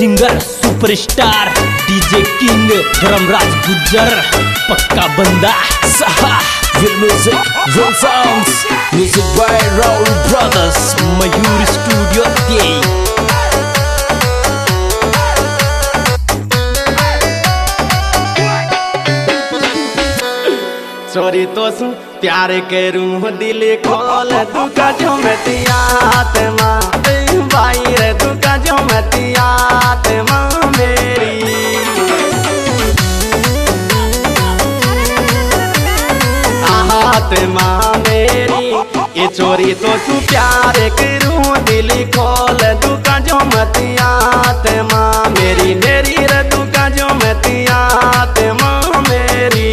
Singer superstar DJ king Dharmraj Gujjar पक्का बंदा साहा will music will sounds music by Rahul brothers Mayur studio दे चोरी तो सु प्यार करूं दिल खोल तू का जो मतियात माँ भाई रे तू का जो मतियात माँ मेरी आहत माँ मेरी ये चोरी तो सु प्यार करूं दिल खोल तू का जो मतियात माँ मेरी मेरी रे तू का जो मतियात माँ मेरी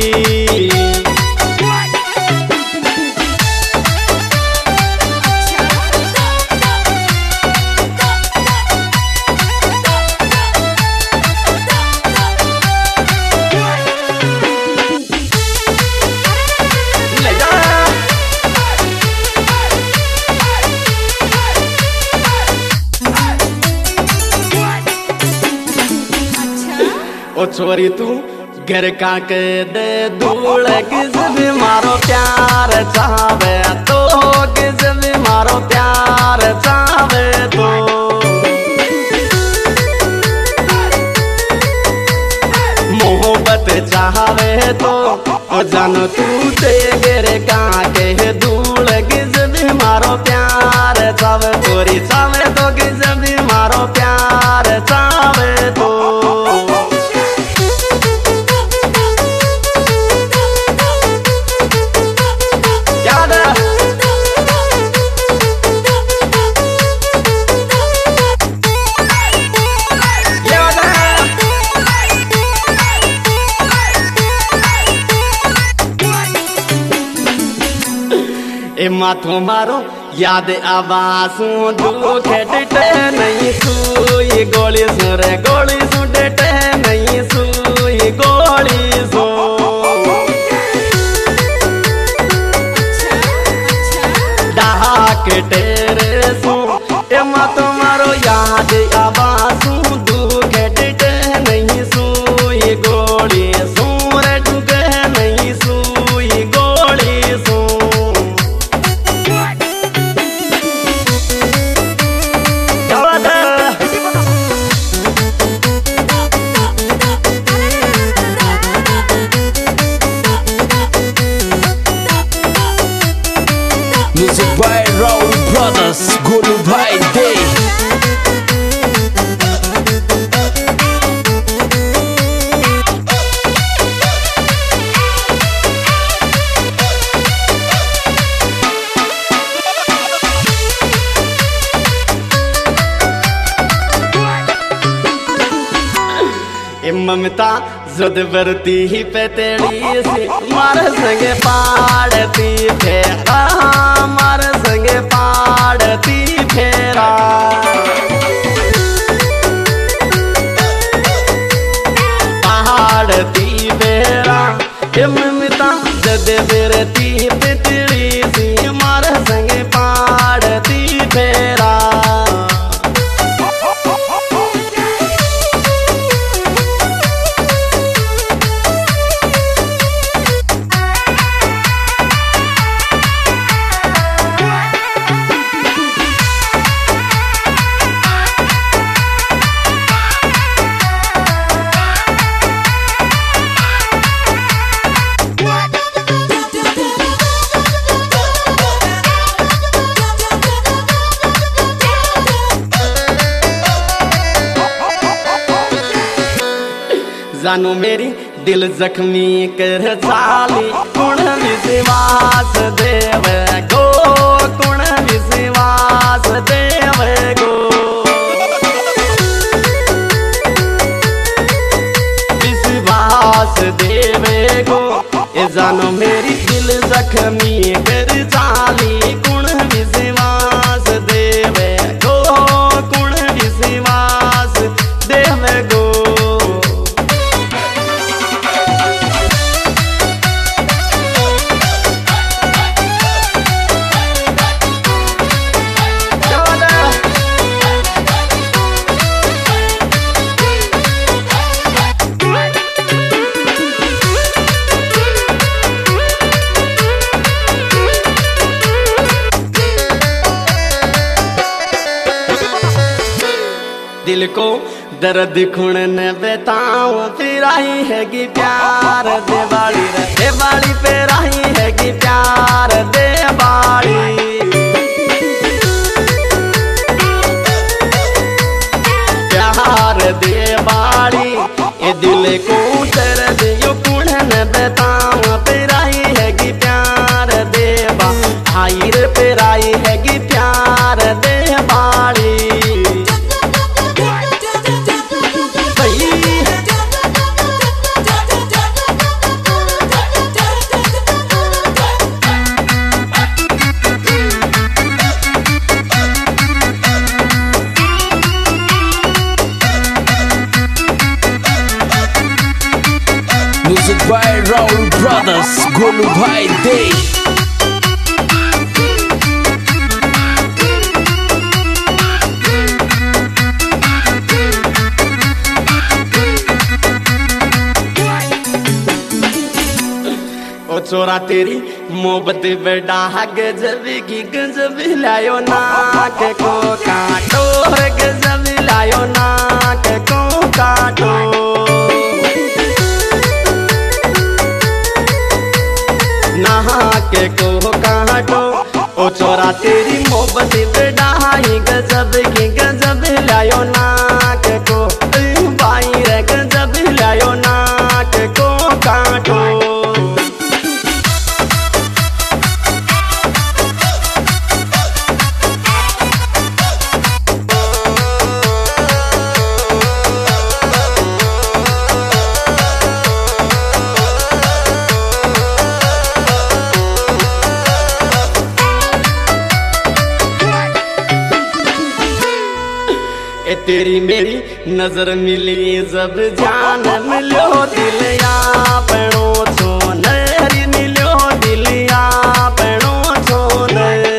ओ छोरी तू घर का के दे धूल किस भी मारो प्यार चावे तो किस भी मारो प्यार चावे तो मोहब्बत चाहे तो ओ जानो तू ते घर का के धूल किस भी मारो प्यार चावे छोरी चावे तो किस भी मारो प्यार चावे तो माथो मारो याद आवासों दुख डटे नहीं सुई गोली सुरे गोली सु डटे नहीं सुई गोली सु डाक टेरे सु माथो मारो याद आवासों दुख डटे नहीं सुई गोली सुरे डुके नहीं सुई गोली सु music by Rahul brothers Golu भाई दे ममता जद बरती ही पे तेरी से मार संगे पाड़ती फेरा मार संगे पाड़ती फेरा पाड़ती फेरा ममता जद बरती पे तेरी से मार संगे पाड़ती फेरा जानो मेरी दिल जख्मी कर जाली कुण विश्वास देव गो कुण विश्वास देव गो विश्वास देव गो ए जानो मेरी दिल जख्मी कर जाली कुण विश्वास देव गो कुण विश्वास देव गो दिल को दर्द खुण न बताऊं फिर आई है कि प्यार दिवाली रे दिवाली पे आई है कि प्यार दिवाली प्यार दिवाली ये दिल को दर्द यो खुण न बताऊं फिर आई है कि प्यार देवा आई रे फिर आई है कि प्यार Diwali music by Rahul brothers Golu भाई दे ओ चोरा तेरी मोहब्बत बड़ा गजब की गजब लायो नाक को काटो गजब लायो नाक को काटो नाक को काटो ओ चोरा तेरी मोहब्बत बड़ा गजब की गजब लायो नाक को भाई रे गजब लायो नाक को काटो तेरी मेरी नजर मिली जब जान मिलो दिल आपनो छोन हरी मिलो दिल आपनो छोन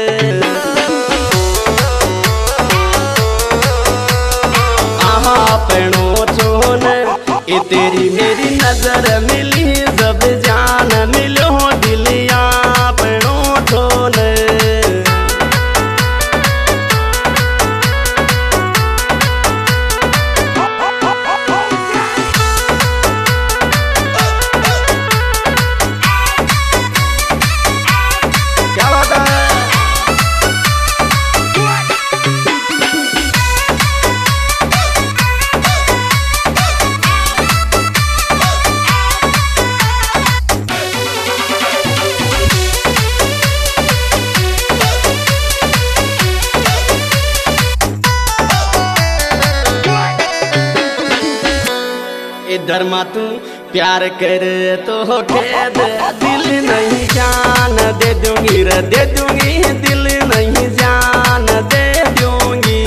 आपनो छोन ये तेरी मेरी नजर मिली जब जान मिलो दिल आपनो छोन इधर मा तू प्यार कर तो खेद दिल नहीं जान दे दूंगी रे दे दूंगी दिल नहीं जान दे दूंगी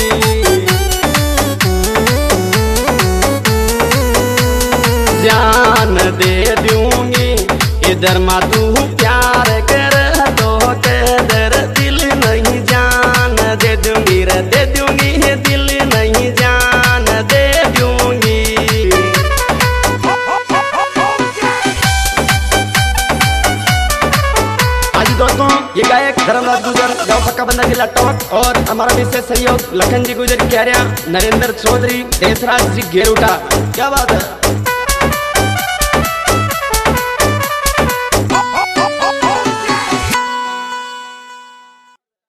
जान दे दूंगी इधर मा तू प्यार कर तो खेद दिल नहीं जान दे दूंगी रे दे दूंगी दिल नहीं जान दे दूंगी दोस्तों ये गायक धर्मराज गुजर गाँव पक्का बंदा जिला टॉक और हमारा विशेष सहयोग लखन जी गुजर कैरिया नरेंद्र चौधरी देशराज जी घेरूटा क्या बात है।